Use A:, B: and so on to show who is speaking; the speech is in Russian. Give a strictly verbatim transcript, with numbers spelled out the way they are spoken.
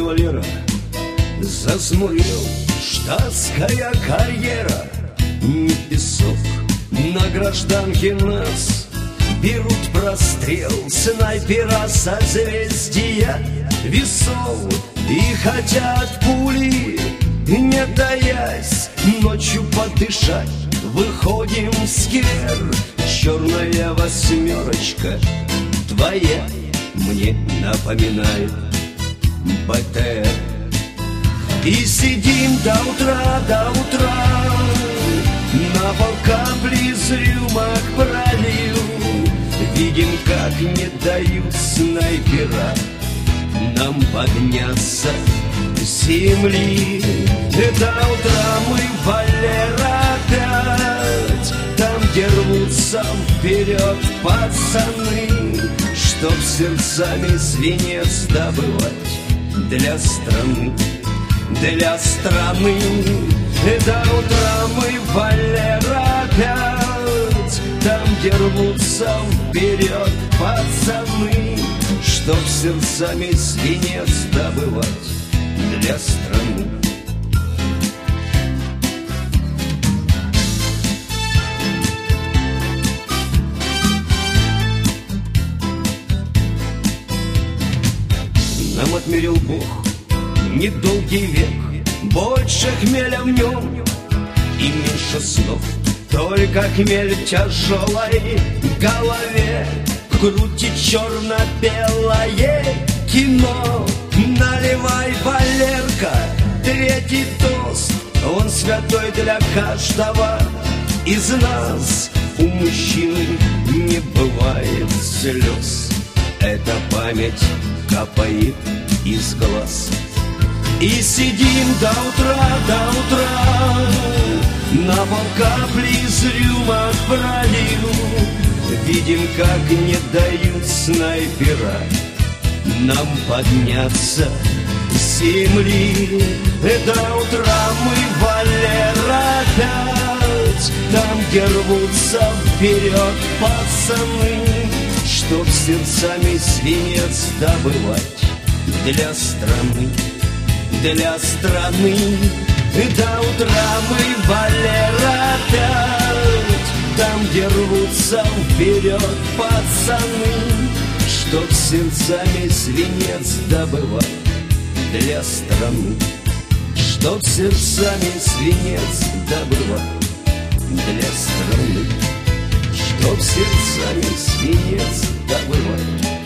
A: кавалера зазмурил штатская карьера. Не песок на гражданке нас, берут прострел снайпера созвездия весов и хотят пули, не таясь, ночью подышать. Выходим в сквер, черная восьмерочка твоя мне напоминает бэ тэ эр. И сидим до утра, до утра, на пол капли из рюмок пролил. Видим, как не дают снайпера нам подняться с земли. До утра мы, Валера, опять там, где рвутся вперед пацаны, чтоб сердцами свинец добывать для страны, для страны. До утра мы, Валера, опять там, где рвутся вперед пацаны, чтоб сердцами свинец добывать для страны. Нам отмерил Бог недолгий век, больше хмеля в нем и меньше снов. Только хмель в тяжелой голове крутит черно-белое кино. Наливай, Валерка, третий тост, он святой для каждого из нас. У мужчины не бывает слез, эта память капает из глаз. И сидим до утра, до утра, на пол капли из рюмок пролил. Видим, как не дают снайпера нам подняться с земли. До утра мы, Валера, опять там, где рвутся вперед пацаны, чтоб сердцами свинец добывать для страны, для страны. До утра мы, Валера, опять там, где рвутся вперед пацаны, чтоб сердцами свинец добывать для страны, чтоб сердцами свинец добывать для страны, чтоб сердцами свинец добывать